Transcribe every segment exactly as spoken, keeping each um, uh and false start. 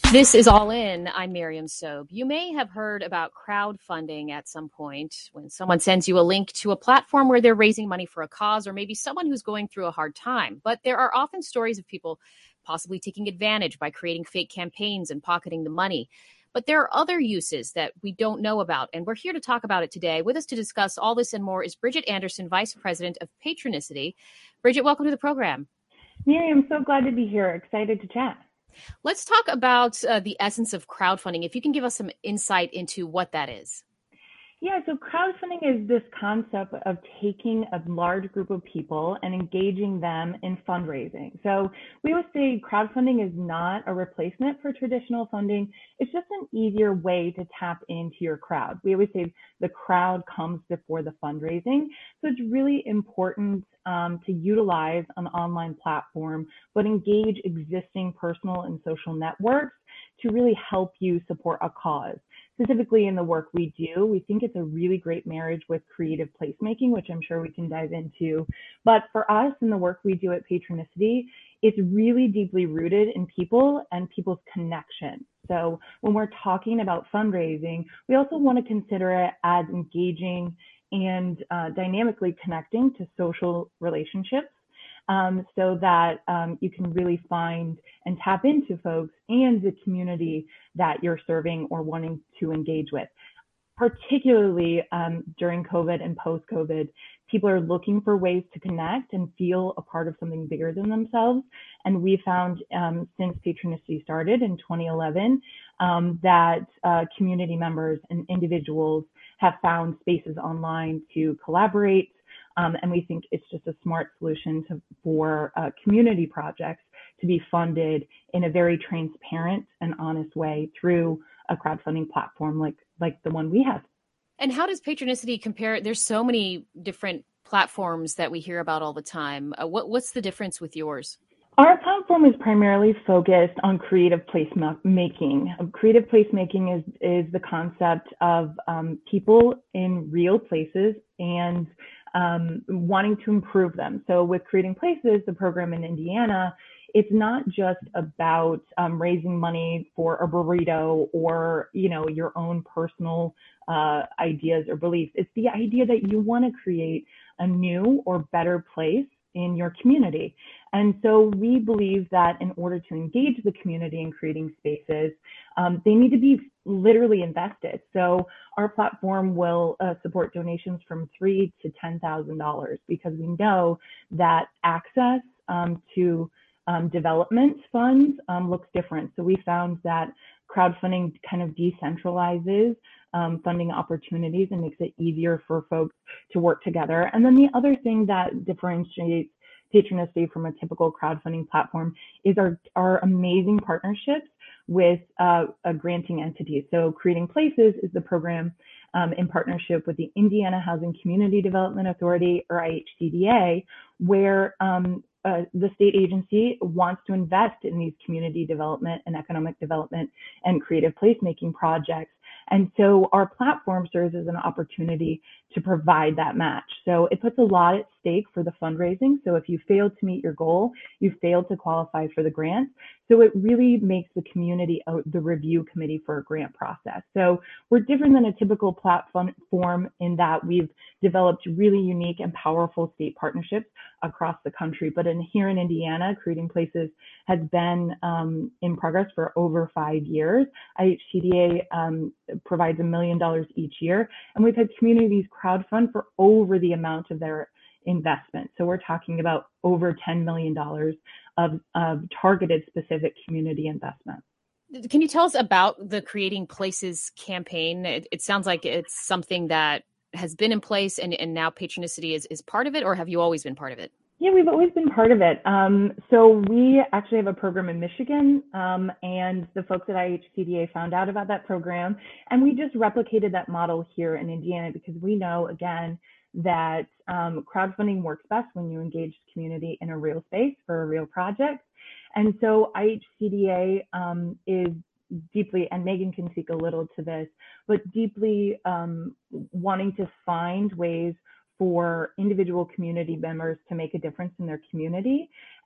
This is All In. I'm Miriam Sobe. You may have heard about crowdfunding at some point when someone sends you a link to a platform where they're raising money for a cause, or maybe someone who's going through a hard time. But there are often stories of people possibly taking advantage by creating fake campaigns and pocketing the money. But there are other uses that we don't know about, and we're here to talk about it today. With us to discuss all this and more is Bridget Anderson, Vice President of Patronicity. Bridget, welcome to the program. Miriam, so glad to be here. Excited to chat. Let's talk about uh, the essence of crowdfunding. If you can give us some insight into what that is. Yeah, so crowdfunding is this concept of taking a large group of people and engaging them in fundraising. So we would say crowdfunding is not a replacement for traditional funding. It's just an easier way to tap into your crowd. We always say the crowd comes before the fundraising. So it's really important um, to utilize an online platform, but engage existing personal and social networks to really help you support a cause. Specifically in the work we do, we think it's a really great marriage with creative placemaking, which I'm sure we can dive into. But for us in the work we do at Patronicity, it's really deeply rooted in people and people's connection. So when we're talking about fundraising, we also want to consider it as engaging and uh, dynamically connecting to social relationships. Um, so that um, you can really find and tap into folks and the community that you're serving or wanting to engage with. Particularly um, during COVID and post-COVID, people are looking for ways to connect and feel a part of something bigger than themselves. And we found um, since Patronicity started in twenty eleven um, that uh, community members and individuals have found spaces online to collaborate. Um, and we think it's just a smart solution to, for uh, community projects to be funded in a very transparent and honest way through a crowdfunding platform like, like the one we have. And how does Patronicity compare? There's so many different platforms that we hear about all the time. Uh, what, what's the difference with yours? Our platform is primarily focused on creative placemaking. Creative placemaking is, is the concept of um, people in real places and um, wanting to improve them. So with Creating Places, the program in Indiana, it's not just about um, raising money for a burrito or, you know, your own personal uh, ideas or beliefs. It's the idea that you want to create a new or better place in your community. And so we believe that in order to engage the community in creating spaces, um, they need to be literally invested. So our platform will uh, support donations from three to ten thousand dollars because we know that access um, to um, development funds um, looks different. So we found that crowdfunding kind of decentralizes um, funding opportunities and makes it easier for folks to work together. And then the other thing that differentiates Patronicity from a typical crowdfunding platform is our, our amazing partnerships with uh, a granting entity. So Creating Places is the program um, in partnership with the Indiana Housing Community Development Authority, or I H C D A, where um, uh, the state agency wants to invest in these community development and economic development and creative placemaking projects. And so our platform serves as an opportunity to provide that match. So it puts a lot at stake for the fundraising. So if you fail to meet your goal, you fail to qualify for the grant. So it really makes the community the review committee for a grant process. So we're different than a typical platform in that we've developed really unique and powerful state partnerships across the country. But in here in Indiana, Creating Places has been um, in progress for over five years. I H C D A um, provides a million dollars each year, and we've had communities crowdfund for over the amount of their investment. So we're talking about over ten million dollars of, of targeted specific community investment. Can you tell us about the Creating Places campaign? It, it sounds like it's something that has been in place and, and now Patronicity is, is part of it, or have you always been part of it? Yeah, we've always been part of it. Um, so we actually have a program in Michigan, um, and the folks at I H C D A found out about that program, and we just replicated that model here in Indiana because we know, again, that um, crowdfunding works best when you engage the community in a real space for a real project. And so I H C D A um, is deeply, and Megan can speak a little to this, but deeply um, wanting to find ways for individual community members to make a difference in their community.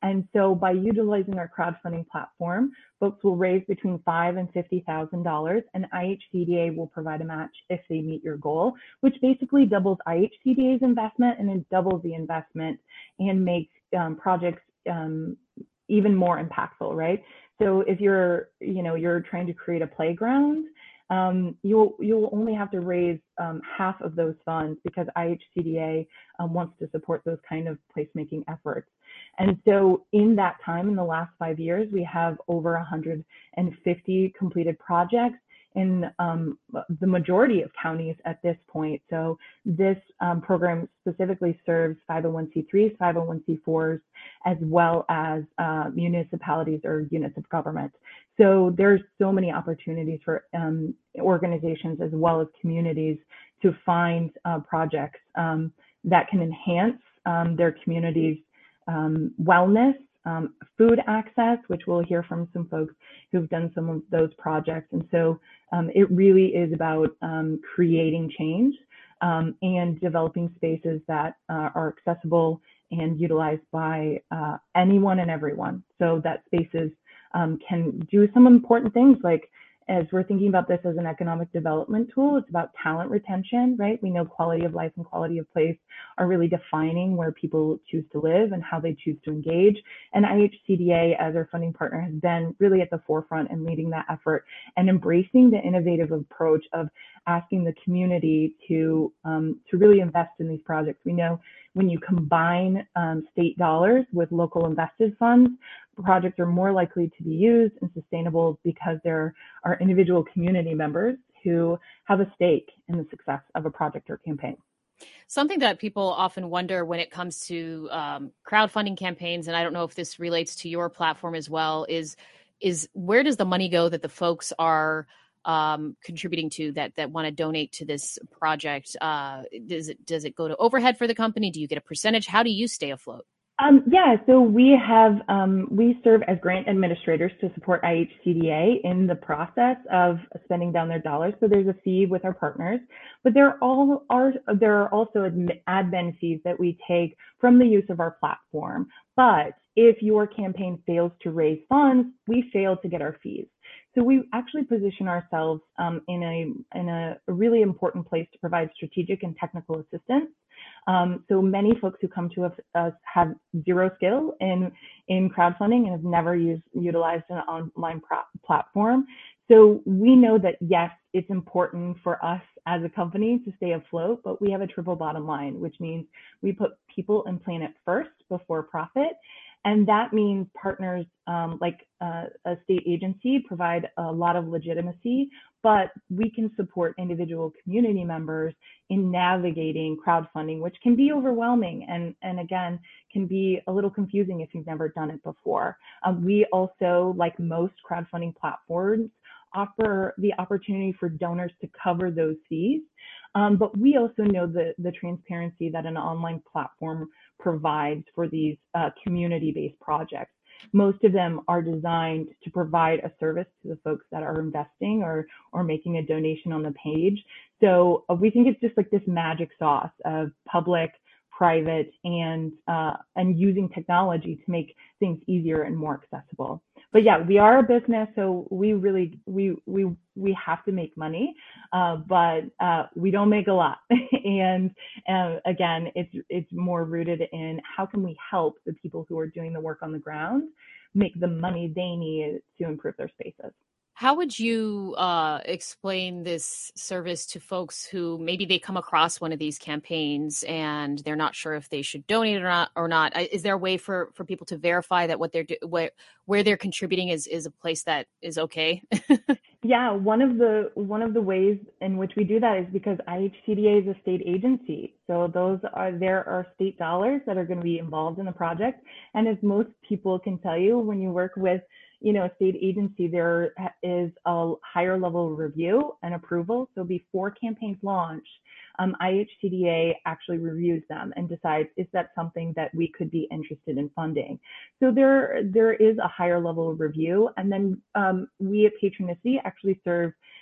And so by utilizing our crowdfunding platform, folks will raise between five thousand dollars and fifty thousand dollars, and I H C D A will provide a match if they meet your goal, which basically doubles I H C D A's investment, and it doubles the investment and makes um, projects um, even more impactful, right? So if you're, you know, you're trying to create a playground, um, you'll you'll only have to raise um, half of those funds because I H C D A um, wants to support those kind of placemaking efforts. And so in that time, in the last five years, we have over one hundred fifty completed projects in um, the majority of counties at this point. So this um, program specifically serves five oh one c threes, five oh one c fours, as well as uh, municipalities or units of government. So there's so many opportunities for um, organizations as well as communities to find uh, projects um, that can enhance um, their communities' um, wellness, um, food access, which we'll hear from some folks who've done some of those projects. And so um, it really is about um, creating change um, and developing spaces that uh, are accessible and utilized by uh, anyone and everyone. So that spaces um, can do some important things, like as we're thinking about this as an economic development tool, it's about talent retention, right? We know quality of life and quality of place are really defining where people choose to live and how they choose to engage. And I H C D A, as our funding partner, has been really at the forefront and leading that effort and embracing the innovative approach of asking the community to, um, to really invest in these projects. We know when you combine um, state dollars with local invested funds, projects are more likely to be used and sustainable because there are individual community members who have a stake in the success of a project or campaign. Something that people often wonder when it comes to um, crowdfunding campaigns, and I don't know if this relates to your platform as well, is is where does the money go that the folks are um, contributing to that that want to donate to this project? Uh, does it does it go to overhead for the company? Do you get a percentage? How do you stay afloat? Um, yeah, so we have, um, we serve as grant administrators to support I H C D A in the process of spending down their dollars. So there's a fee with our partners, but there are, all are, there are also admin fees that we take from the use of our platform. But if your campaign fails to raise funds, we fail to get our fees. So we actually position ourselves um, in a in a really important place to provide strategic and technical assistance. Um, so many folks who come to us, us have zero skill in in crowdfunding and have never used utilized an online pro- platform. So we know that yes, it's important for us as a company to stay afloat, but we have a triple bottom line, which means we put people and planet first before profit. And that means partners um, like uh, a state agency provide a lot of legitimacy, but we can support individual community members in navigating crowdfunding, which can be overwhelming and, and again, can be a little confusing if you've never done it before. Um, we also, like most crowdfunding platforms, offer the opportunity for donors to cover those fees. Um, but we also know the, the transparency that an online platform provides for these uh, community-based projects. Most of them are designed to provide a service to the folks that are investing or, or making a donation on the page. So uh, we think it's just like this magic sauce of public, private, and uh, and using technology to make things easier and more accessible. But yeah, we are a business, so we really we we we have to make money, uh, but uh, we don't make a lot. and uh, again, it's it's more rooted in how can we help the people who are doing the work on the ground make the money they need to improve their spaces. How would you uh, explain this service to folks who maybe they come across one of these campaigns and they're not sure if they should donate or not? Or not? Is there a way for, for people to verify that what they're do, where where they're contributing is, is a place that is okay? Yeah, one of the one of the ways in which we do that is because I H C D A is a state agency. So those are there are state dollars that are going to be involved in the project. And as most people can tell you, when you work with you know, a state agency, there is a higher level review and approval. So before campaigns launch, um, I H C D A actually reviews them and decides, is that something that we could be interested in funding? So there, there is a higher level of review. And then um, we at Patronacy actually serve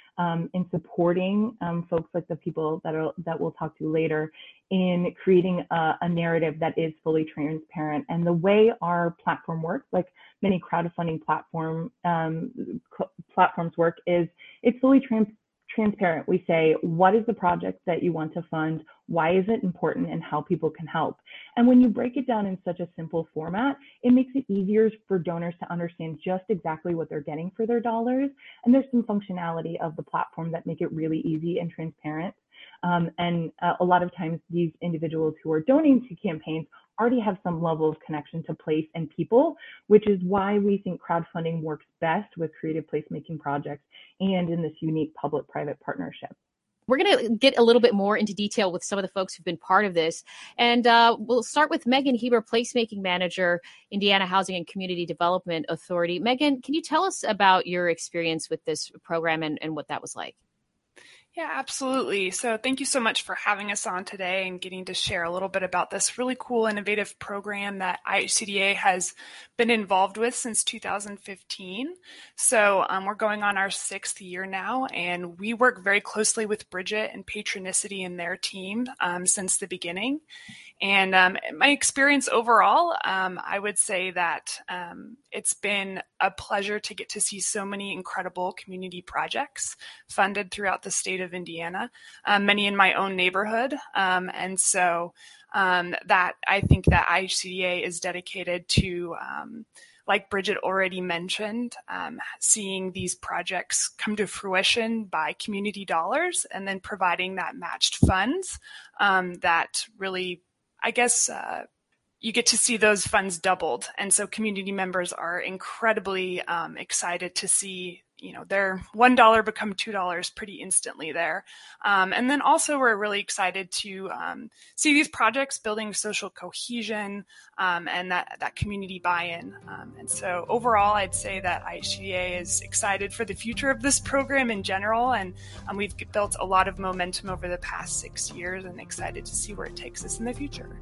um, in supporting um, folks like the people that are that we'll talk to later in creating a, a narrative that is fully transparent. And the way our platform works, like many crowdfunding platform um, platforms work, is it's fully transparent. transparent. We say, what is the project that you want to fund? Why is it important, and how people can help? And when you break it down in such a simple format, it makes it easier for donors to understand just exactly what they're getting for their dollars. And there's some functionality of the platform that make it really easy and transparent. Um, and uh, a lot of times these individuals who are donating to campaigns already have some level of connection to place and people, which is why we think crowdfunding works best with creative placemaking projects and in this unique public-private partnership. We're going to get a little bit more into detail with some of the folks who've been part of this. And uh, we'll start with Megan Heber, Placemaking Manager, Indiana Housing and Community Development Authority. Megan, can you tell us about your experience with this program and, and what that was like? Yeah, absolutely. So thank you so much for having us on today and getting to share a little bit about this really cool, innovative program that I H C D A has been involved with since two thousand fifteen. So um, we're going on our sixth year now, and we work very closely with Bridget and Patronicity and their team um, since the beginning. And um, my experience overall, um, I would say that um, it's been a pleasure to get to see so many incredible community projects funded throughout the state of Indiana, um, many in my own neighborhood. Um, and so um, that I think that I H C D A is dedicated to, um, like Bridget already mentioned, um, seeing these projects come to fruition by community dollars and then providing that matched funds um, that really, I guess, uh, you get to see those funds doubled. And so community members are incredibly um, excited to see, you know, their one dollar become two dollars pretty instantly there. Um, and then also we're really excited to um, see these projects building social cohesion um, and that, that community buy-in. Um, and so overall, I'd say that I H C D A is excited for the future of this program in general. And um, we've built a lot of momentum over the past six years and excited to see where it takes us in the future.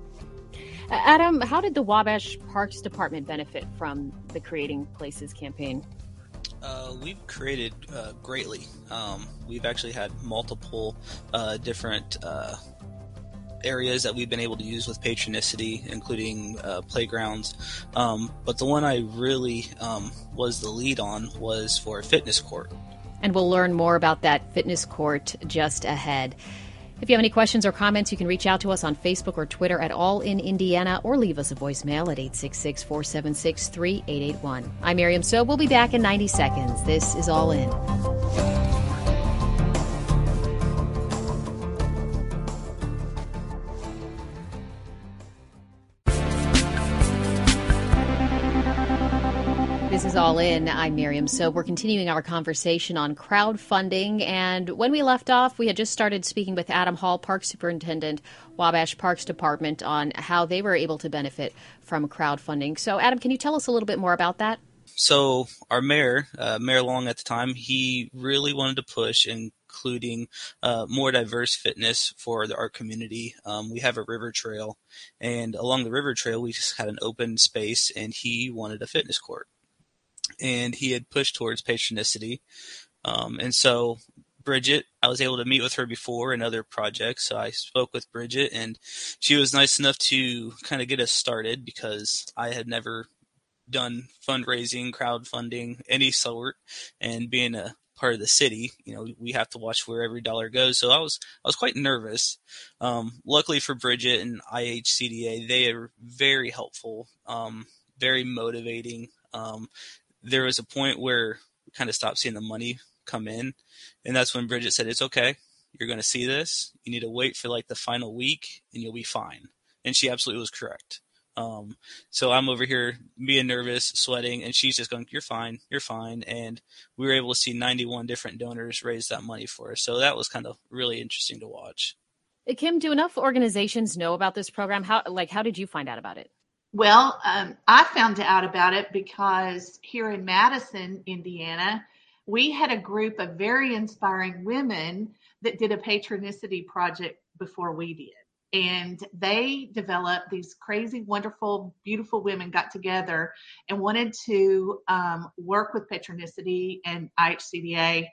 Adam, how did the Wabash Parks Department benefit from the Creating Places campaign? Uh, we've created uh, greatly. Um, we've actually had multiple uh, different uh, areas that we've been able to use with Patronicity, including uh, playgrounds. Um, but the one I really um, was the lead on was for a fitness court. And we'll learn more about that fitness court just ahead. If you have any questions or comments, you can reach out to us on Facebook or Twitter at All in Indiana, or leave us a voicemail at eight six six, four seven six, three eight eight one. I'm Miriam Sobe. We'll be back in ninety seconds. This is All In. This is All In. I'm Miriam Sobe. We're continuing our conversation on crowdfunding. And when we left off, we had just started speaking with Adam Hall, Park Superintendent, Wabash Parks Department, on how they were able to benefit from crowdfunding. So, Adam, can you tell us a little bit more about that? So our mayor, uh, Mayor Long at the time, he really wanted to push including uh, more diverse fitness for the art community. Um, we have a river trail, and along the river trail, we just had an open space, and he wanted a fitness court. And he had pushed towards Patronicity. Um, and so Bridget, I was able to meet with her before in other projects. So I spoke with Bridget, and she was nice enough to kind of get us started because I had never done fundraising, crowdfunding, any sort. And being a part of the city, you know, we have to watch where every dollar goes. So I was, I was quite nervous. Um, luckily for Bridget and I H C D A, they are very helpful, um, very motivating. Um, There was a point where we kind of stopped seeing the money come in. And that's when Bridget said, it's okay. You're going to see this. You need to wait for like the final week and you'll be fine. And she absolutely was correct. Um, so I'm over here being nervous, sweating, and she's just going, you're fine. You're fine. And we were able to see ninety-one different donors raise that money for us. So that was kind of really interesting to watch. Kim, do enough organizations know about this program? How, like, how did you find out about it? Well, um, I found out about it because here in Madison, Indiana, we had a group of very inspiring women that did a Patronicity project before we did. And they developed these crazy, wonderful, beautiful women got together and wanted to um, work with Patronicity and I H C D A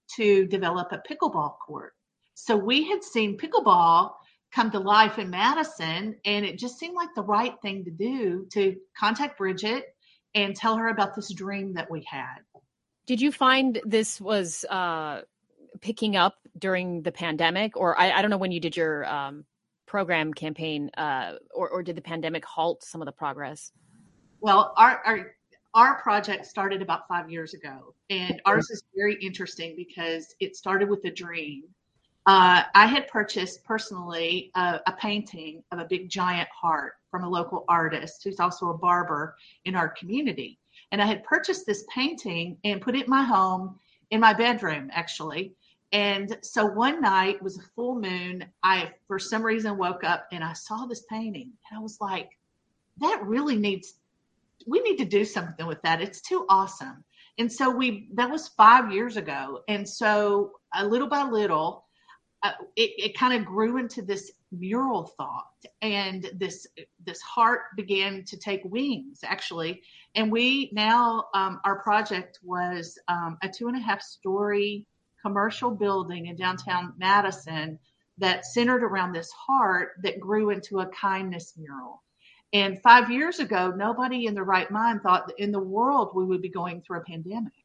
to develop a pickleball court. So we had seen pickleball come to life in Madison, and it just seemed like the right thing to do to contact Bridget and tell her about this dream that we had. Did you find this was uh, picking up during the pandemic, or I, I don't know when you did your um, program campaign, uh, or, or did the pandemic halt some of the progress? Well, our, our our project started about five years ago, and ours is very interesting because it started with a dream. Uh, I had purchased personally a, a painting of a big giant heart from a local artist who's also a barber in our community. And I had purchased this painting and put it in my home, in my bedroom, actually. And so one night, it was a full moon. I, for some reason, woke up and I saw this painting. And I was like, that really needs, we need to do something with that. It's too awesome. And so we, that was five years ago. And so uh, little by little, Uh, it, it kind of grew into this mural thought, and this this heart began to take wings, actually. And we now, um, our project was um, a two and a half story commercial building in downtown Madison that centered around this heart that grew into a kindness mural. And five years ago, nobody in their right mind thought that in the world we would be going through a pandemic.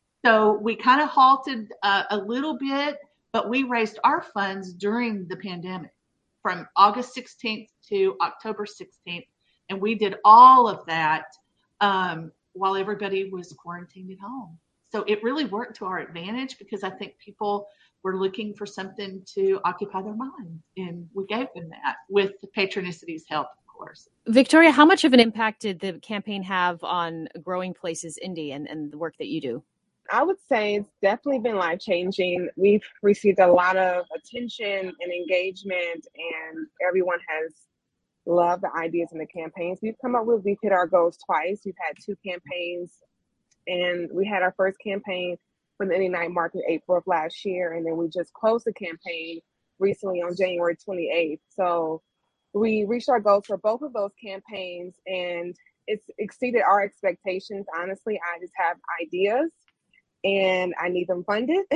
So we kind of halted uh, a little bit, but we raised our funds during the pandemic from August sixteenth to October sixteenth. And we did all of that um, while everybody was quarantined at home. So it really worked to our advantage because I think people were looking for something to occupy their mind. And we gave them that with Patronicity's help, of course. Victoria, how much of an impact did the campaign have on Growing Places Indy and, and the work that you do? I would say it's definitely been life-changing. We've received a lot of attention and engagement, and everyone has loved the ideas and the campaigns we've come up with. We've hit our goals twice. We've had two campaigns, and we had our first campaign for the Indy Night Market April of last year, and then we just closed the campaign recently on January twenty-eighth. So we reached our goals for both of those campaigns, and it's exceeded our expectations. Honestly, I just have ideas, and I need them funded.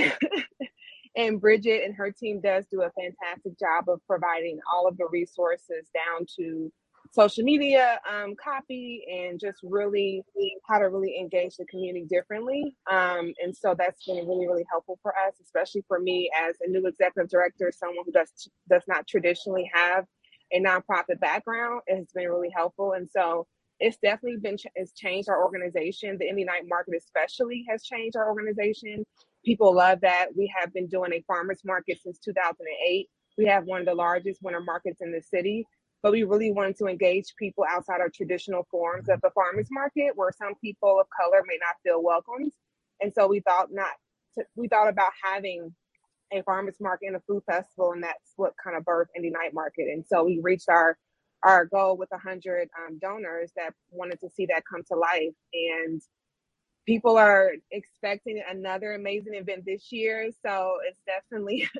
And Bridget and her team does do a fantastic job of providing all of the resources down to social media, um, copy, and just really how to really engage the community differently. Um, and so that's been really, really helpful for us, especially for me as a new executive director, someone who does does not traditionally have a nonprofit background. It has been really helpful. And so it's definitely been, it's changed our organization. The Indy Night Market especially has changed our organization. People love that. We have been doing a farmer's market since two thousand eight. We have one of the largest winter markets in the city, but we really wanted to engage people outside our traditional forms of the farmer's market, where some people of color may not feel welcomed. And so we thought not, to, we thought about having a farmer's market and a food festival, and that's what kind of birthed Indy Night Market. And so we reached our our goal with one hundred um, donors that wanted to see that come to life. And people are expecting another amazing event this year. So it's definitely,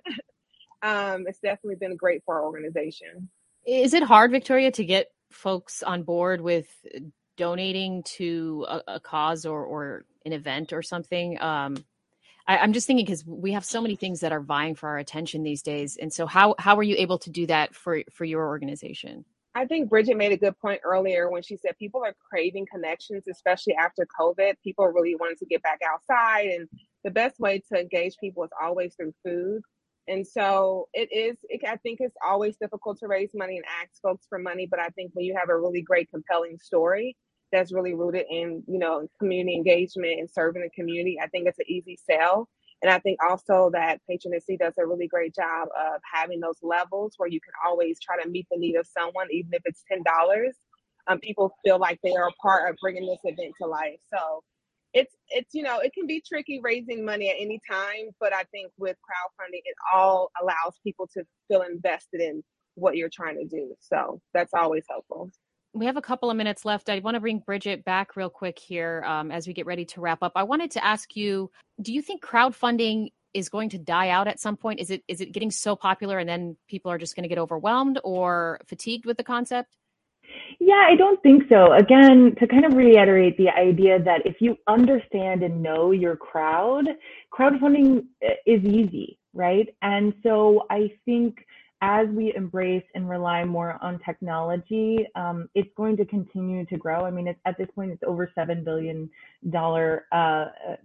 um, it's definitely been great for our organization. Is it hard, Victoria, to get folks on board with donating to a, a cause or, or an event or something? Um, I, I'm just thinking because we have so many things that are vying for our attention these days. And so how, how were you able to do that for, for your organization? I think Bridget made a good point earlier when she said people are craving connections, especially after COVID. People really wanted to get back outside, and the best way to engage people is always through food. And so it is, it, I think it's always difficult to raise money and ask folks for money. But I think when you have a really great, compelling story that's really rooted in, you know, community engagement and serving the community, I think it's an easy sell. And I think also that Patronicity does a really great job of having those levels where you can always try to meet the need of someone, even if it's ten dollars. Um, people feel like they are a part of bringing this event to life. So it's, it's you know, it can be tricky raising money at any time, but I think with crowdfunding, it all allows people to feel invested in what you're trying to do. So that's always helpful. We have a couple of minutes left. I want to bring Bridget back real quick here um, as we get ready to wrap up. I wanted to ask you, do you think crowdfunding is going to die out at some point? Is it is it getting so popular and then people are just going to get overwhelmed or fatigued with the concept? Yeah, Yeah, I don't think so. Again, to kind of reiterate the idea that if you understand and know your crowd, crowdfunding is easy, right? And so I think as we embrace and rely more on technology, um, it's going to continue to grow. I mean, it's, at this point, it's over seven billion dollars uh,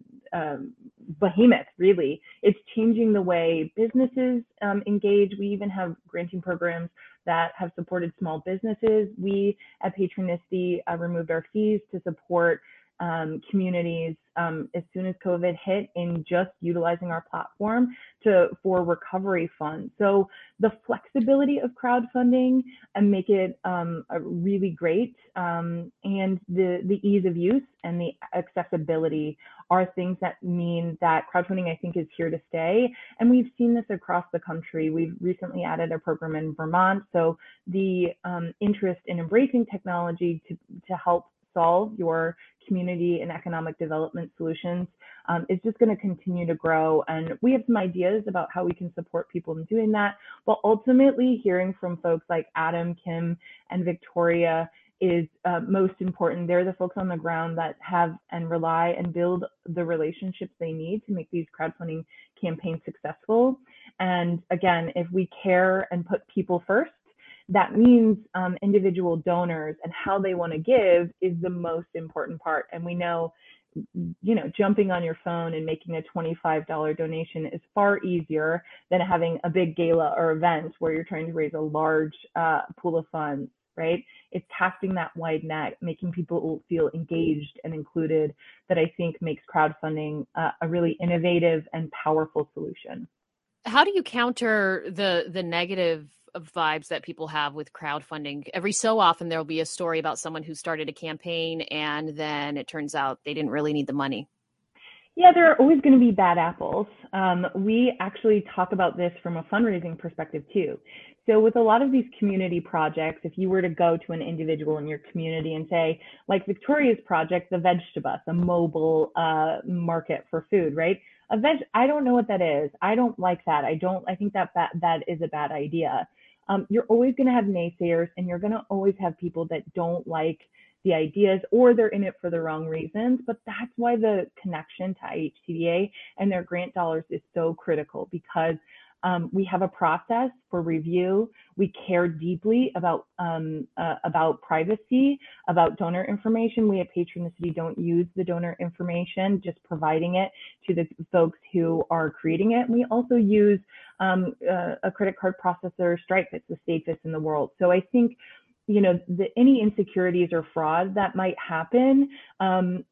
um, behemoth, really. It's changing the way businesses um, engage. We even have granting programs that have supported small businesses. We at Patronicity uh, removed our fees to support um, communities um, as soon as COVID hit in just utilizing our platform to for recovery funds. So the flexibility of crowdfunding and make it um, really great, um, and the the ease of use and the accessibility are things that mean that crowdfunding, I think, is here to stay. And we've seen this across the country. We've recently added a program in Vermont. So the um, interest in embracing technology to, to help solve your community and economic development solutions um, is just going to continue to grow. And we have some ideas about how we can support people in doing that. But ultimately, hearing from folks like Adam, Kim, and Victoria is uh, most important. They're the folks on the ground that have and rely and build the relationships they need to make these crowdfunding campaigns successful. And again, if we care and put people first, that means um, individual donors and how they want to give is the most important part. And we know, you know, jumping on your phone and making a twenty-five dollars donation is far easier than having a big gala or event where you're trying to raise a large uh, pool of funds, right? It's casting that wide net, making people feel engaged and included, that I think makes crowdfunding uh, a really innovative and powerful solution. How do you counter the the negative of vibes that people have with crowdfunding? Every so often there'll be a story about someone who started a campaign and then it turns out they didn't really need the money. Yeah, there are always going to be bad apples. Um, we actually talk about this from a fundraising perspective too. So with a lot of these community projects, if you were to go to an individual in your community and say, like Victoria's project, the Vegetabus, a mobile uh, market for food, right? A veg, I don't know what that is. I don't like that. I don't, I think that that, that is a bad idea. Um, you're always going to have naysayers, and you're going to always have people that don't like the ideas, or they're in it for the wrong reasons. But that's why the connection to I H C D A and their grant dollars is so critical, because um, we have a process for review. We care deeply about um, uh, about privacy, about donor information. We at Patronicity don't use the donor information, just providing it to the folks who are creating it. And we also use um, uh, a credit card processor, Stripe. It's the safest in the world. So I think, you know, the, any insecurities or fraud that might happen, um,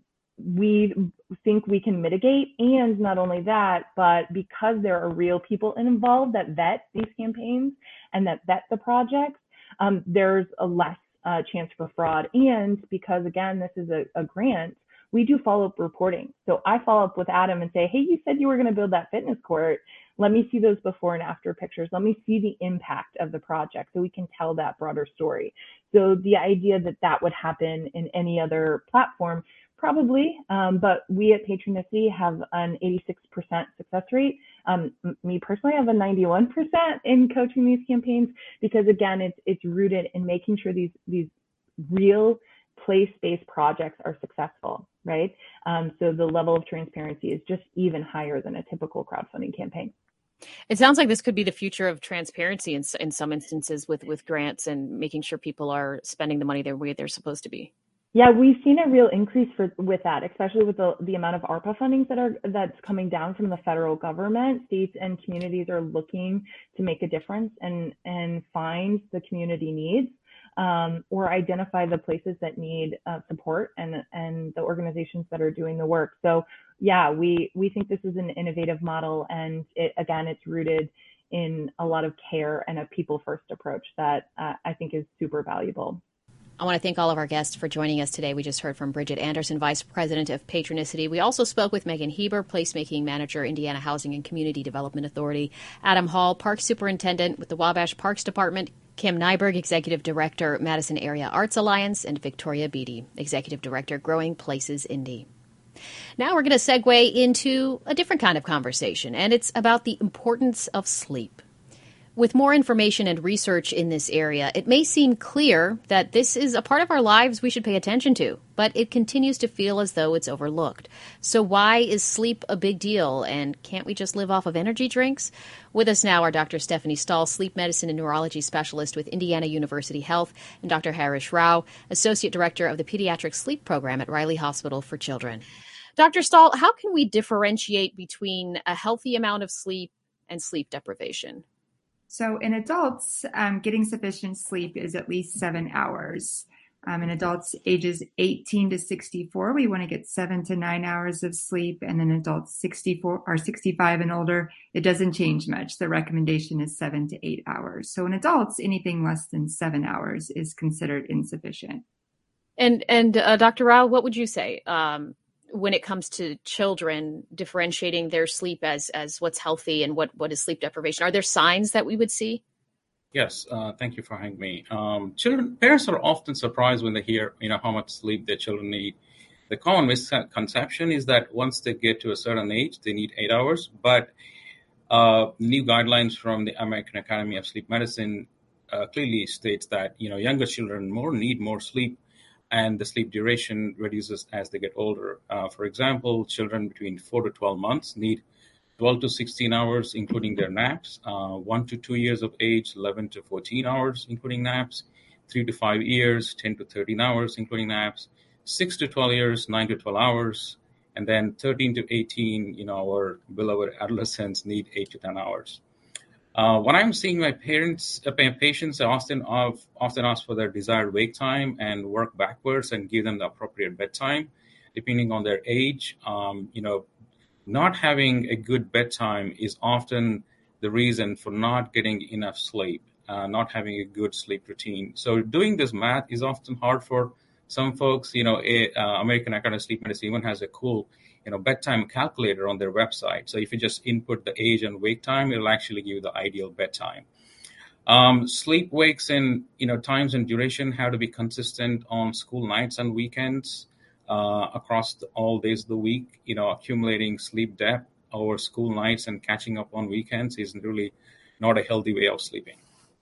we think we can mitigate. And not only that, but because there are real people involved that vet these campaigns and that vet the projects, um, there's a less uh, chance for fraud. And because, again, this is a, a grant, we do follow-up reporting. So I follow up with Adam and say, hey, you said you were going to build that fitness court. Let me see those before and after pictures. Let me see the impact of the project so we can tell that broader story. So the idea that that would happen in any other platform, probably, um, but we at Patronicity have an eighty-six percent success rate. Um, me personally, I have a ninety-one percent in coaching these campaigns, because again, it's it's rooted in making sure these these real place-based projects are successful, right? Um, so the level of transparency is just even higher than a typical crowdfunding campaign. It sounds like this could be the future of transparency in, in some instances with, with grants and making sure people are spending the money the way they're supposed to be. Yeah, we've seen a real increase for with that, especially with the, the amount of ARPA fundings that are that's coming down from the federal government. States and communities are looking to make a difference and and find the community needs, um, or identify the places that need uh, support and and the organizations that are doing the work. So yeah, we we think this is an innovative model, and it, again, it's rooted in a lot of care and a people first approach that uh, I think is super valuable. I want to thank all of our guests for joining us today. We just heard from Bridget Anderson, Vice President of Patronicity. We also spoke with Megan Heber, Placemaking Manager, Indiana Housing and Community Development Authority, Adam Hall, Park Superintendent with the Wabash Parks Department, Kim Nyberg, Executive Director, Madison Area Arts Alliance, and Victoria Beatty, Executive Director, Growing Places Indy. Now we're going to segue into a different kind of conversation, and it's about the importance of sleep. With more information and research in this area, it may seem clear that this is a part of our lives we should pay attention to, but it continues to feel as though it's overlooked. So why is sleep a big deal, and can't we just live off of energy drinks? With us now are Doctor Stephanie Stahl, sleep medicine and neurology specialist with Indiana University Health, and Doctor Harish Rao, associate director of the pediatric sleep program at Riley Hospital for Children. Doctor Stahl, how can we differentiate between a healthy amount of sleep and sleep deprivation? So in adults, um, getting sufficient sleep is at least seven hours. Um, in adults ages eighteen to sixty-four, we want to get seven to nine hours of sleep. And then adults sixty-four or sixty-five and older, it doesn't change much. The recommendation is seven to eight hours. So in adults, anything less than seven hours is considered insufficient. And and uh, Doctor Rao, what would you say um, when it comes to children differentiating their sleep as as what's healthy and what, what is sleep deprivation? Are there signs that we would see? Yes, uh, thank you for having me. Um, children, parents are often surprised when they hear, you know, how much sleep their children need. The common misconception is that once they get to a certain age, they need eight hours. But uh, new guidelines from the American Academy of Sleep Medicine uh, clearly states that, you know, younger children more need more sleep, and the sleep duration reduces as they get older. Uh, for example, children between four to twelve months need twelve to sixteen hours, including their naps. Uh, one to two years of age, eleven to fourteen hours, including naps. Three to five years, ten to thirteen hours, including naps. Six to twelve years, nine to twelve hours. And then thirteen to eighteen, you know, our beloved adolescents need eight to ten hours. Uh, when I'm seeing my parents, uh, patients, I often, often ask for their desired wake time and work backwards and give them the appropriate bedtime, depending on their age. Um, you know, not having a good bedtime is often the reason for not getting enough sleep, uh, not having a good sleep routine. So doing this math is often hard for some folks. You know, a, uh, American Academy of Sleep Medicine even has a cool, you know, bedtime calculator on their website. So if you just input the age and wake time, it'll actually give you the ideal bedtime. Um, sleep wakes and, you know, times and duration have to be consistent on school nights and weekends. Uh, across the, all days of the week, you know, accumulating sleep debt over school nights and catching up on weekends is really not a healthy way of sleeping.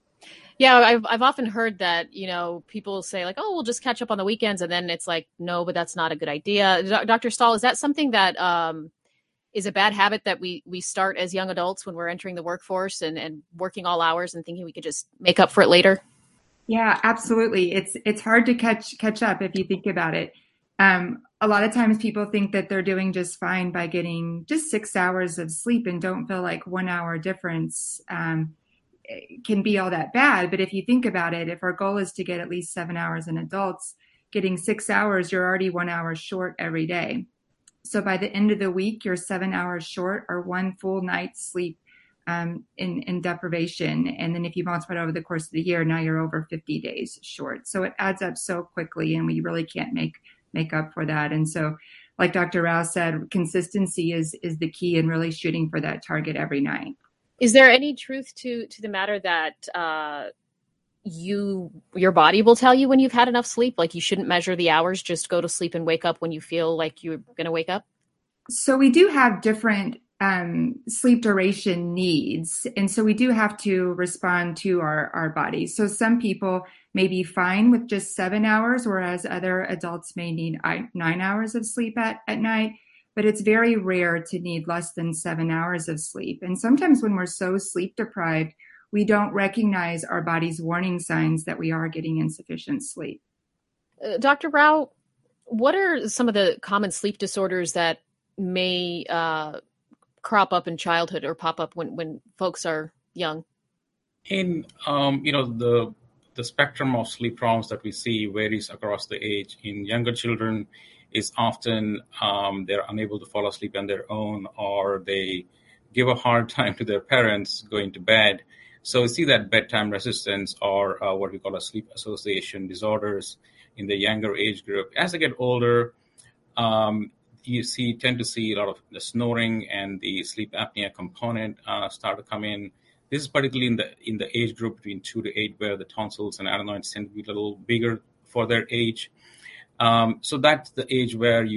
Yeah, I've I've often heard that, you know, people say like, oh, we'll just catch up on the weekends. And then it's like, no, but that's not a good idea. Do- Doctor Stahl, is that something that um, is a bad habit that we we start as young adults when we're entering the workforce and, and working all hours and thinking we could just make up for it later? Yeah, absolutely. It's it's hard to catch catch up if you think about it. Um, a lot of times people think that they're doing just fine by getting just six hours of sleep and don't feel like one hour difference um, can be all that bad. But if you think about it, if our goal is to get at least seven hours in adults, getting six hours, you're already one hour short every day. So by the end of the week, you're seven hours short or one full night's sleep um, in, in deprivation. And then if you multiply it over the course of the year, now you're over fifty days short. So it adds up so quickly, and we really can't make make up for that. And so, like Doctor Rao said, consistency is is the key, and really shooting for that target every night. Is there any truth to to the matter that uh, you your body will tell you when you've had enough sleep? Like you shouldn't measure the hours, just go to sleep and wake up when you feel like you're going to wake up? So we do have different um, sleep duration needs. And so we do have to respond to our, our bodies. So some people may be fine with just seven hours, whereas other adults may need nine hours of sleep at, at night. But it's very rare to need less than seven hours of sleep. And sometimes when we're so sleep deprived, we don't recognize our body's warning signs that we are getting insufficient sleep. Uh, Doctor Rao, what are some of the common sleep disorders that may uh, crop up in childhood or pop up when, when folks are young? In, um, you know, the the spectrum of sleep problems that we see varies across the age. In younger children, is often um, they're unable to fall asleep on their own, or they give a hard time to their parents going to bed. So we see that bedtime resistance, or uh, what we call a sleep association disorders in the younger age group. As they get older, um, you see tend to see a lot of the snoring and the sleep apnea component uh, start to come in. This is particularly in the in the age group between two to eight, where the tonsils and adenoids tend to be a little bigger for their age. Um, so that's the age where you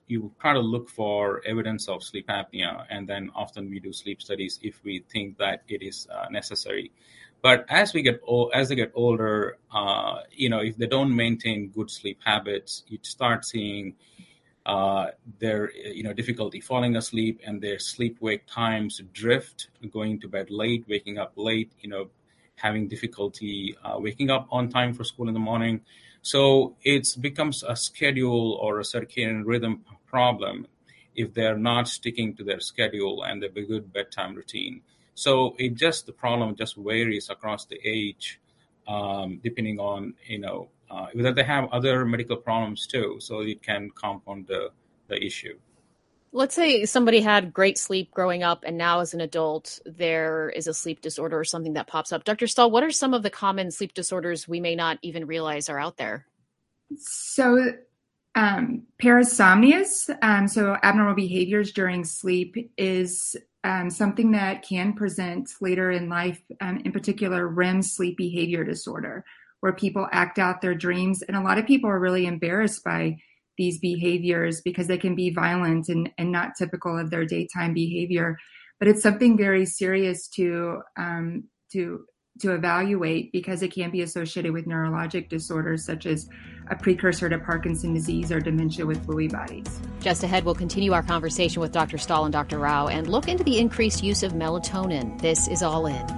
you try to look for evidence of sleep apnea, and then often we do sleep studies if we think that it is uh, necessary. But as we get old, as they get older, uh, you know, if they don't maintain good sleep habits, you start seeing uh, their, you know, difficulty falling asleep, and their sleep-wake times drift, going to bed late, waking up late, you know, having difficulty uh, waking up on time for school in the morning. So it becomes a schedule or a circadian rhythm problem if they're not sticking to their schedule and their good bedtime routine. So it just, the problem just varies across the age, um, depending on, you know, uh, whether they have other medical problems too. So it can compound the, the issue. Let's say somebody had great sleep growing up and now as an adult, there is a sleep disorder or something that pops up. Doctor Stahl, what are some of the common sleep disorders we may not even realize are out there? So um, parasomnias, um, so abnormal behaviors during sleep, is um, something that can present later in life, um, in particular R E M sleep behavior disorder, where people act out their dreams. And a lot of people are really embarrassed by these behaviors because they can be violent and, and not typical of their daytime behavior. But it's something very serious to um, to to evaluate because it can be associated with neurologic disorders such as a precursor to Parkinson's disease or dementia with Lewy bodies. Just ahead, we'll continue our conversation with Doctor Stahl and Doctor Rao and look into the increased use of melatonin. This is All In.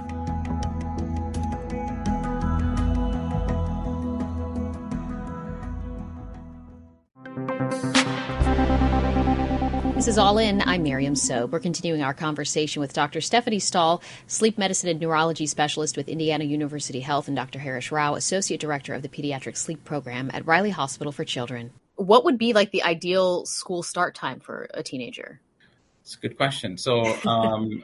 This is All In. I'm Miriam Sobe. We're continuing our conversation with Doctor Stephanie Stahl, sleep medicine and neurology specialist with Indiana University Health, and Doctor Harish Rao, associate director of the pediatric sleep program at Riley Hospital for Children. What would be like the ideal school start time for a teenager? It's a good question. So um,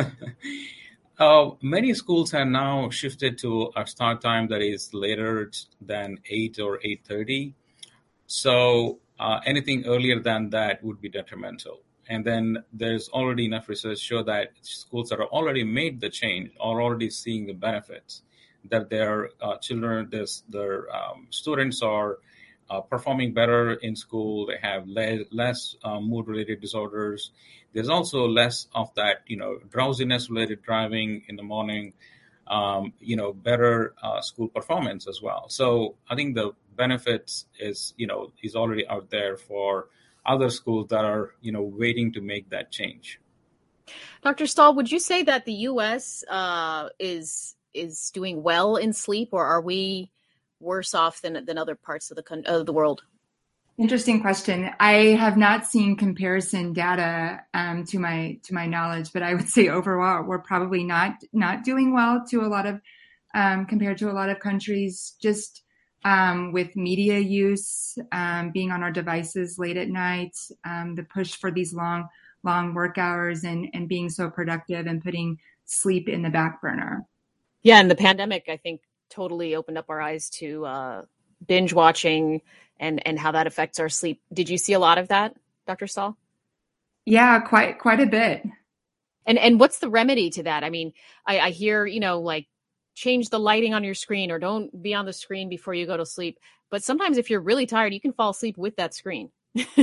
uh, many schools have now shifted to a start time that is later than eight or eight thirty. So Uh, anything earlier than that would be detrimental. And then there's already enough research to show that schools that are already made the change are already seeing the benefits, that their uh, children, this, their um, students are uh, performing better in school. They have le- less uh, mood-related disorders. There's also less of that, you know, drowsiness-related driving in the morning, um, you know, better uh, school performance as well. So I think the benefits is, you know, is already out there for other schools that are, you know, waiting to make that change. Doctor Stahl, would you say that the U S uh, is is doing well in sleep, or are we worse off than than other parts of the of the world? Interesting question. I have not seen comparison data um, to my to my knowledge, but I would say overall we're probably not not doing well to a lot of um, compared to a lot of countries. Just um, with media use, um, being on our devices late at night, um, the push for these long long work hours, and and being so productive and putting sleep in the back burner. Yeah, and the pandemic, I think, totally opened up our eyes to uh, binge watching and and how that affects our sleep. Did you see a lot of that, Doctor Stahl? Yeah, quite quite a bit. And and what's the remedy to that? I mean, I, I hear, you know, like change the lighting on your screen or don't be on the screen before you go to sleep. But sometimes if you're really tired, you can fall asleep with that screen.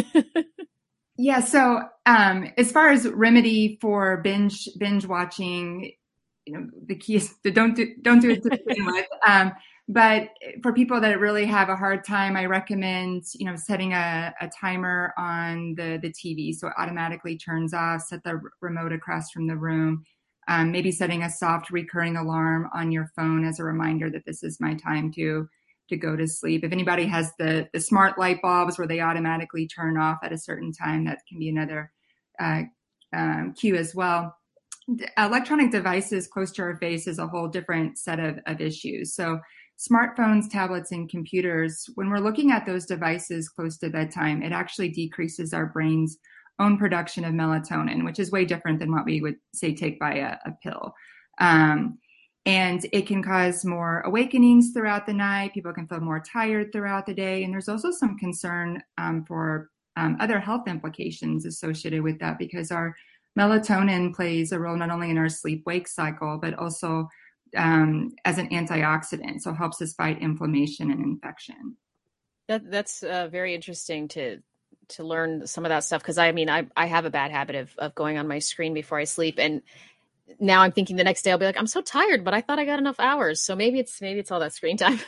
Yeah. So um, as far as remedy for binge binge watching, you know, the key is to don't do don't do it to begin with. Um, But for people that really have a hard time, I recommend, you know, setting a, a timer on the, the T V so it automatically turns off, set the remote across from the room, um, maybe setting a soft recurring alarm on your phone as a reminder that this is my time to to go to sleep. If anybody has the, the smart light bulbs where they automatically turn off at a certain time, that can be another uh, um, cue as well. Electronic devices close to our face is a whole different set of, of issues. So smartphones, tablets, and computers, when we're looking at those devices close to bedtime, it actually decreases our brain's own production of melatonin, which is way different than what we would say take by a, a pill. Um, and it can cause more awakenings throughout the night. People can feel more tired throughout the day. And there's also some concern um, for um, other health implications associated with that, because our melatonin plays a role not only in our sleep-wake cycle, but also um, as an antioxidant. So it helps us fight inflammation and infection. That, that's uh, very interesting to to learn some of that stuff. Cause I mean, I, I have a bad habit of, of going on my screen before I sleep. And now I'm thinking the next day I'll be like, I'm so tired, but I thought I got enough hours. So maybe it's, maybe it's all that screen time.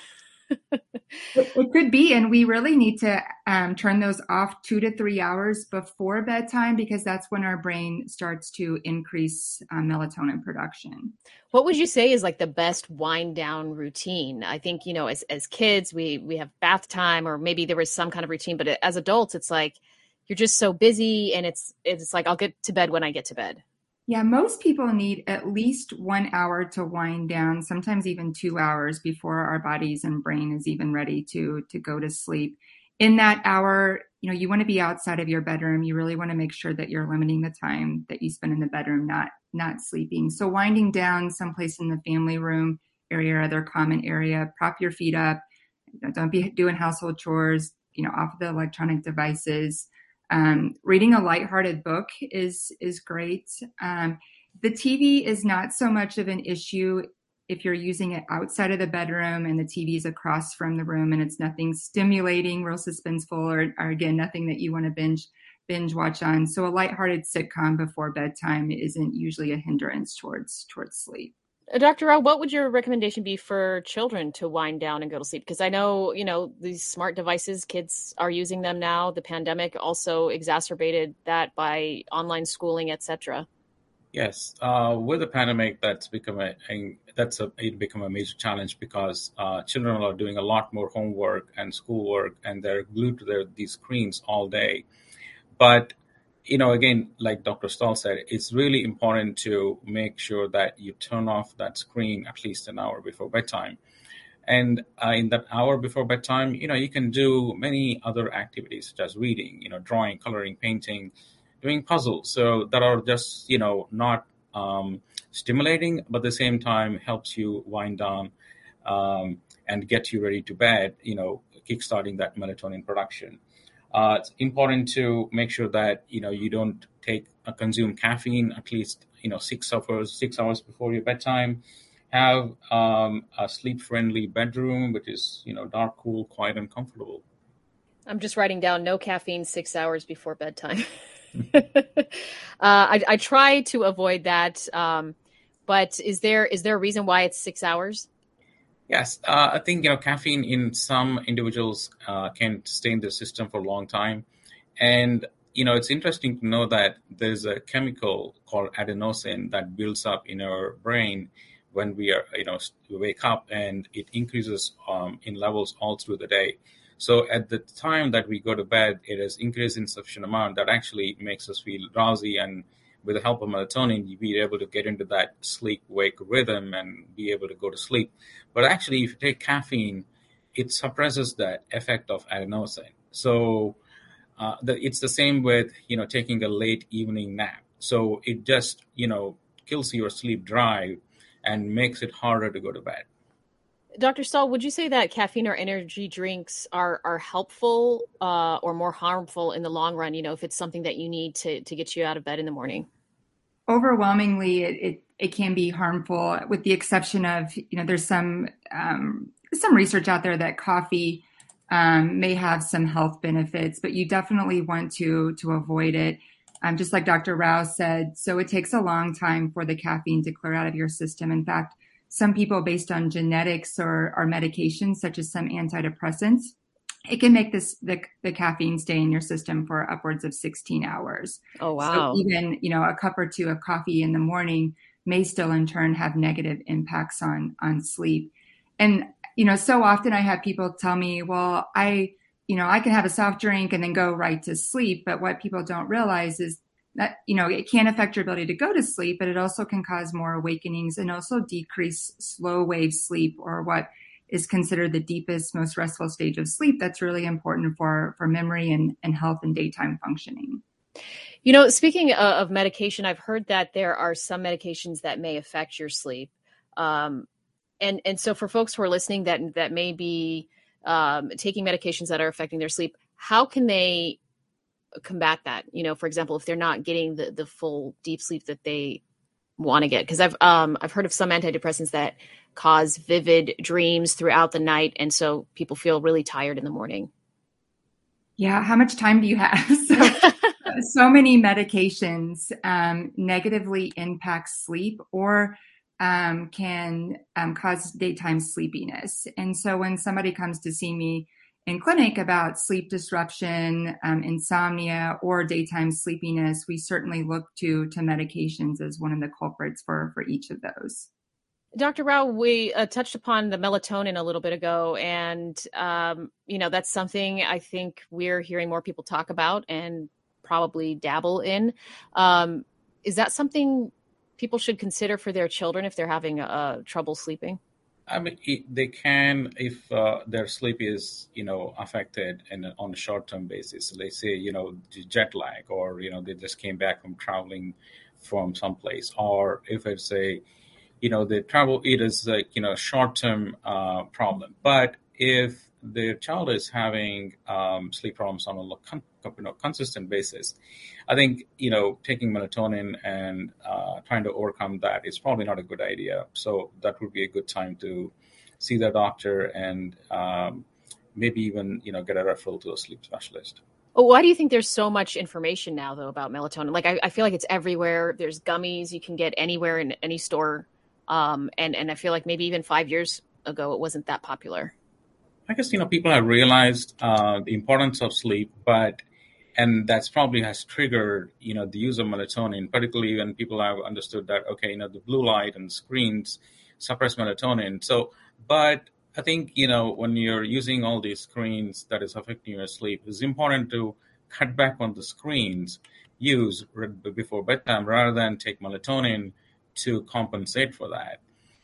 It, it could be. And we really need to um, turn those off two to three hours before bedtime, because that's when our brain starts to increase um, melatonin production. What would you say is like the best wind down routine? I think, you know, as, as kids, we, we have bath time, or maybe there was some kind of routine, but as adults, it's like, you're just so busy, and it's, it's like, I'll get to bed when I get to bed. Yeah, most people need at least one hour to wind down, sometimes even two hours before our bodies and brain is even ready to, to go to sleep. In that hour, you know, you want to be outside of your bedroom. You really want to make sure that you're limiting the time that you spend in the bedroom, not, not sleeping. So winding down someplace in the family room area or other common area, prop your feet up. Don't be doing household chores, you know, off of the electronic devices. Um, reading a lighthearted book is is great. Um, the T V is not so much of an issue if you're using it outside of the bedroom and the T V is across from the room and it's nothing stimulating, real suspenseful, or, or again, nothing that you want to binge binge watch on. So a lighthearted sitcom before bedtime isn't usually a hindrance towards towards sleep. Doctor Rao, what would your recommendation be for children to wind down and go to sleep? Because I know, you know, these smart devices, kids are using them now. The pandemic also exacerbated that by online schooling, et cetera. Yes, uh, with the pandemic, that's become a, a that's a it become a major challenge, because uh, children are doing a lot more homework and schoolwork, and they're glued to their these screens all day. But you know, again, like Doctor Stahl said, it's really important to make sure that you turn off that screen at least an hour before bedtime. And uh, in that hour before bedtime, you know, you can do many other activities such as reading, you know, drawing, coloring, painting, doing puzzles. So that are just, you know, not um, stimulating, but at the same time helps you wind down um, and get you ready to bed, you know, kickstarting that melatonin production. Uh, it's important to make sure that, you know, you don't take uh, consume caffeine at least, you know, six hours, six hours before your bedtime. Have um, a sleep-friendly bedroom, which is, you know, dark, cool, quiet, and comfortable. I'm just writing down no caffeine six hours before bedtime. uh, I, I try to avoid that. Um, but is there is there a reason why it's six hours? Yes, uh, I think, you know, caffeine in some individuals uh, can stay in the system for a long time. And, you know, it's interesting to know that there's a chemical called adenosine that builds up in our brain when we are, you know, we wake up, and it increases um, in levels all through the day. So at the time that we go to bed, it has increased in sufficient amount that actually makes us feel drowsy, and with the help of melatonin, you'll be able to get into that sleep-wake rhythm and be able to go to sleep. But actually, if you take caffeine, it suppresses that effect of adenosine. So uh, the, it's the same with, you know, taking a late evening nap. So it just, you know, kills your sleep drive and makes it harder to go to bed. Doctor Stahl, would you say that caffeine or energy drinks are are helpful uh, or more harmful in the long run? You know, if it's something that you need to to get you out of bed in the morning. Overwhelmingly, it it, it can be harmful, with the exception of, you know, there's some um, some research out there that coffee um, may have some health benefits, but you definitely want to to avoid it. Um, just like Doctor Rao said, so it takes a long time for the caffeine to clear out of your system. In fact, some people, based on genetics or, or medications, such as some antidepressants, it can make this the, the caffeine stay in your system for upwards of sixteen hours. Oh, wow. So even, you know, a cup or two of coffee in the morning may still in turn have negative impacts on, on sleep. And, you know, so often I have people tell me, well, I, you know, I can have a soft drink and then go right to sleep. But what people don't realize is that, you know, it can affect your ability to go to sleep, but it also can cause more awakenings and also decrease slow wave sleep, or what is considered the deepest, most restful stage of sleep. That's really important for, for memory and, and health and daytime functioning. You know, speaking of medication, I've heard that there are some medications that may affect your sleep. Um, and, and so for folks who are listening that, that may be um, taking medications that are affecting their sleep, how can they combat that? You know, for example, if they're not getting the, the full deep sleep that they want to get, because I've um I've heard of some antidepressants that cause vivid dreams throughout the night, and so people feel really tired in the morning. Yeah, how much time do you have? So, so many medications um, negatively impact sleep or um, can um, cause daytime sleepiness. And so when somebody comes to see me in clinic about sleep disruption, um, insomnia, or daytime sleepiness, we certainly look to to medications as one of the culprits for, for each of those. Doctor Rao, we uh, touched upon the melatonin a little bit ago, and um, you know that's something I think we're hearing more people talk about and probably dabble in. Um, is that something people should consider for their children if they're having uh, trouble sleeping? I mean, it, they can if uh, their sleep is, you know, affected in a, on a short-term basis. So they say, you know, jet lag, or you know, they just came back from traveling from someplace, or if it's a, you know, the travel, it is like, you know, short-term uh, problem. But if the child is having um, sleep problems on a con- you know, consistent basis, I think, you know, taking melatonin and uh, trying to overcome that is probably not a good idea. So that would be a good time to see the doctor and um, maybe even, you know, get a referral to a sleep specialist. Oh, why do you think there's so much information now, though, about melatonin? Like, I, I feel like it's everywhere. There's gummies you can get anywhere in any store. Um, and, and I feel like maybe even five years ago, it wasn't that popular. I guess, you know, people have realized uh, the importance of sleep, but, and that's probably has triggered, you know, the use of melatonin, particularly when people have understood that, okay, you know, the blue light and screens suppress melatonin. So, but I think, you know, when you're using all these screens that is affecting your sleep, it's important to cut back on the screens use before bedtime rather than take melatonin to compensate for that.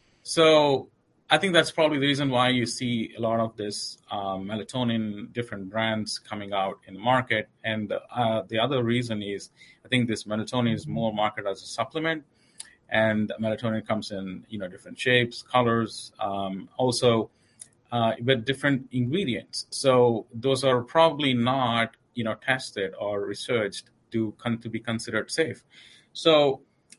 So I think that's probably the reason why you see a lot of this um, melatonin, different brands coming out in the market. And uh, the other reason is I think this melatonin is more marketed as a supplement. And melatonin comes in, you know, different shapes, colors, um, also uh, with different ingredients. So those are probably not, you know, tested or researched to con- to be considered safe. So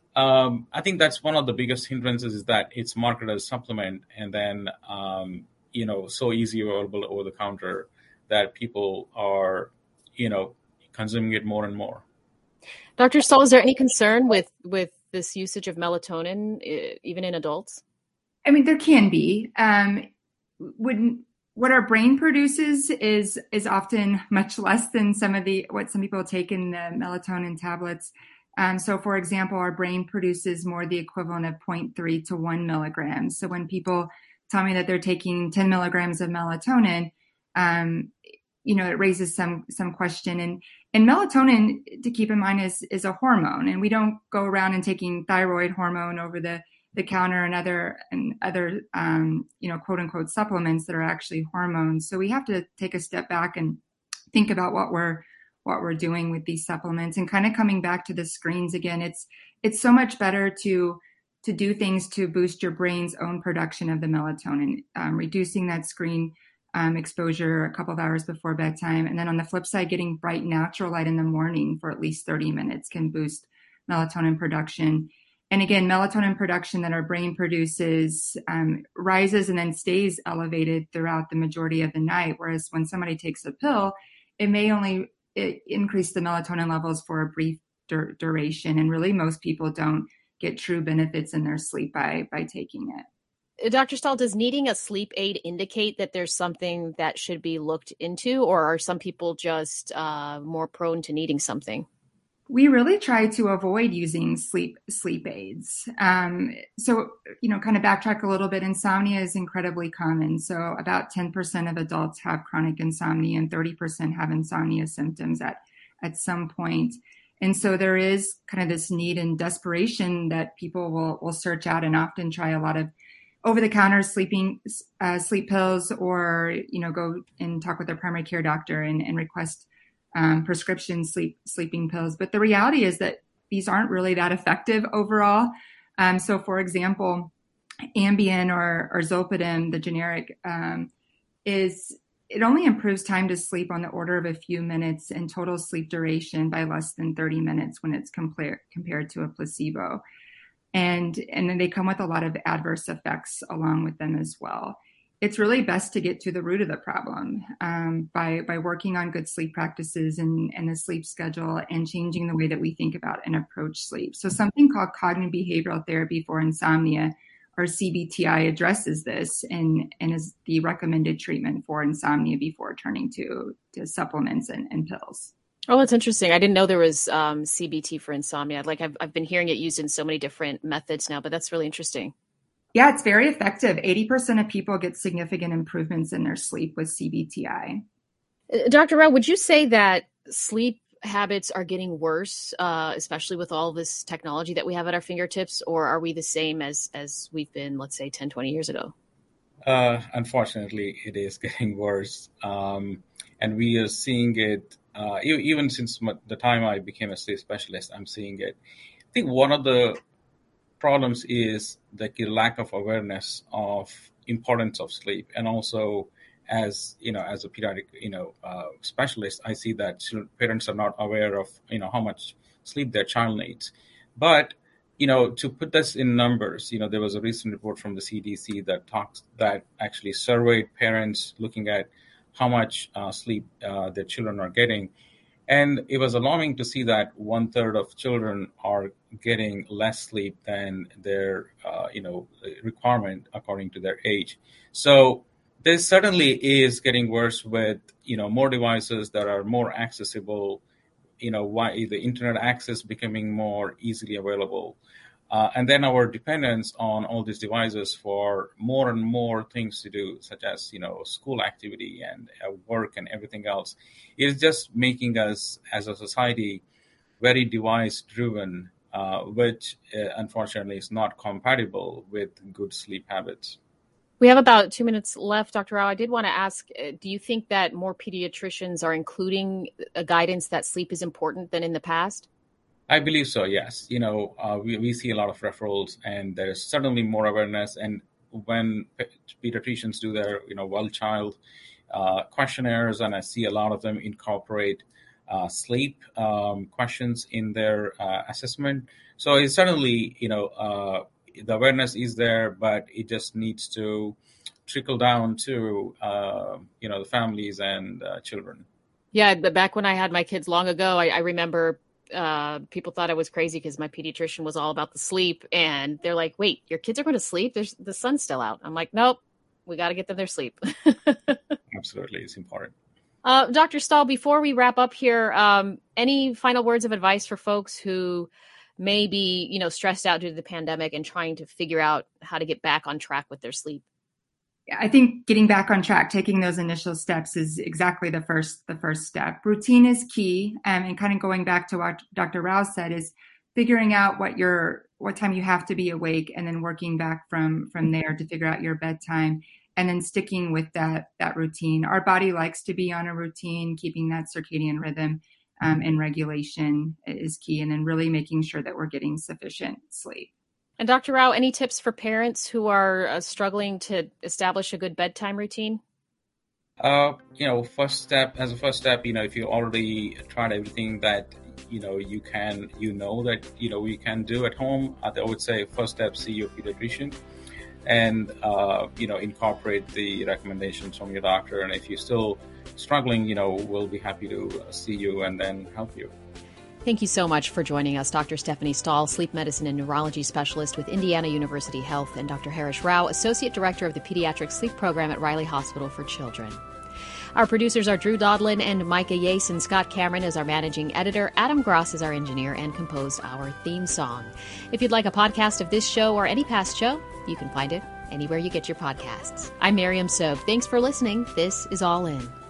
um, I think that's one of the biggest hindrances is that it's marketed as a supplement, and then um, you know, so easy available over the counter that people are, you know, consuming it more and more. Doctor Stahl, is there any concern with with this usage of melatonin, even in adults? I mean, there can be. Um, when what our brain produces is is often much less than some of the what some people take in the melatonin tablets. Um, so, for example, our brain produces more the equivalent of zero point three to one milligrams. So when people tell me that they're taking ten milligrams of melatonin, um, you know, it raises some some question. And and melatonin, to keep in mind, is is a hormone, and we don't go around and taking thyroid hormone over the the counter and other and other um, you know, quote unquote supplements that are actually hormones. So we have to take a step back and think about what we're what we're doing with these supplements. And kind of coming back to the screens again, it's it's so much better to to do things to boost your brain's own production of the melatonin, um, reducing that screen um, exposure a couple of hours before bedtime. And then on the flip side, getting bright natural light in the morning for at least thirty minutes can boost melatonin production. And again, melatonin production that our brain produces um, rises and then stays elevated throughout the majority of the night. Whereas when somebody takes a pill, it may only it increase the melatonin levels for a brief dur- duration. And really, most people don't get true benefits in their sleep by by taking it. Doctor Stahl, does needing a sleep aid indicate that there's something that should be looked into, or are some people just uh, more prone to needing something? We really try to avoid using sleep sleep aids. Um, so, you know, kind of backtrack a little bit. Insomnia is incredibly common. So about ten percent of adults have chronic insomnia and thirty percent have insomnia symptoms at, at some point. And so there is kind of this need and desperation that people will, will search out and often try a lot of over-the-counter sleeping uh, sleep pills, or, you know, go and talk with their primary care doctor and, and request Um, prescription sleep sleeping pills. But the reality is that these aren't really that effective overall. Um, so, for example, Ambien or, or Zolpidem, the generic, um, is it only improves time to sleep on the order of a few minutes and total sleep duration by less than thirty minutes when it's compared compared to a placebo. And and then they come with a lot of adverse effects along with them as well. it's really best to get to the root of the problem um, by by working on good sleep practices and, and a sleep schedule and changing the way that we think about and approach sleep. So something called cognitive behavioral therapy for insomnia, or C B T I, addresses this and, and is the recommended treatment for insomnia before turning to, to supplements and, and pills. Oh, that's interesting. I didn't know there was um, C B T for insomnia. Like I've I've been hearing it used in so many different methods now, but that's really interesting. Yeah, it's very effective. eighty percent of people get significant improvements in their sleep with C B T I. Doctor Rao, would you say that sleep habits are getting worse, uh, especially with all this technology that we have at our fingertips, or are we the same as as we've been, let's say, ten, twenty years ago? Uh, unfortunately, it is getting worse. Um, and we are seeing it, uh, even since the time I became a sleep specialist, I'm seeing it. I think one of the problems is the lack of awareness of importance of sleep, and also as you know, as a pediatric you know uh, specialist, I see that parents are not aware of you know how much sleep their child needs. But you know, to put this in numbers, you know, there was a recent report from the C D C that talks that actually surveyed parents looking at how much uh, sleep uh, their children are getting. And it was alarming to see that one third of children are getting less sleep than their, uh, you know, requirement according to their age. So this certainly is getting worse with, you know, more devices that are more accessible, you know, why the internet access becoming more easily available. Uh, and then our dependence on all these devices for more and more things to do, such as, you know, school activity and uh, work and everything else, is just making us as a society very device driven, uh, which uh, unfortunately is not compatible with good sleep habits. We have about two minutes left, Doctor Rao. I did want to ask, uh, do you think that more pediatricians are including a guidance that sleep is important than in the past? I believe so, yes. You know, uh, we, we see a lot of referrals, and there's certainly more awareness. And when pediatricians do their, you know, well-child uh, questionnaires, and I see a lot of them incorporate uh, sleep um, questions in their uh, assessment. So it's certainly, you know, uh, the awareness is there, but it just needs to trickle down to, uh, you know, the families and uh, children. Yeah, but back when I had my kids long ago, I, I remember uh, people thought I was crazy because my pediatrician was all about the sleep. And they're like, wait, your kids are going to sleep? There's the sun's still out. I'm like, nope, we got to get them their sleep. Absolutely. It's important. Uh, Doctor Stahl, before we wrap up here, um, any final words of advice for folks who may be, you know, stressed out due to the pandemic and trying to figure out how to get back on track with their sleep? I think getting back on track, taking those initial steps is exactly the first the first step. Routine is key, um, and kind of going back to what Doctor Rao said is figuring out what your what time you have to be awake, and then working back from from there to figure out your bedtime, and then sticking with that that routine. Our body likes to be on a routine. Keeping that circadian rhythm um, and regulation is key, and then really making sure that we're getting sufficient sleep. And Doctor Rao, any tips for parents who are uh, struggling to establish a good bedtime routine? Uh, you know, first step, as a first step, you know, if you already tried everything that, you know, you can, you know, that, you know, you can do at home, I would say first step, see your pediatrician and, uh, you know, incorporate the recommendations from your doctor. And if you're still struggling, you know, we'll be happy to see you and then help you. Thank you so much for joining us, Doctor Stephanie Stahl, sleep medicine and neurology specialist with Indiana University Health, and Doctor Harish Rao, associate director of the pediatric sleep program at Riley Hospital for Children. Our producers are Drew Dodlin and Micah Yates, and Scott Cameron is our managing editor. Adam Gross is our engineer and composed our theme song. If you'd like a podcast of this show or any past show, you can find it anywhere you get your podcasts. I'm Miriam Sobe. Thanks for listening. This is All In.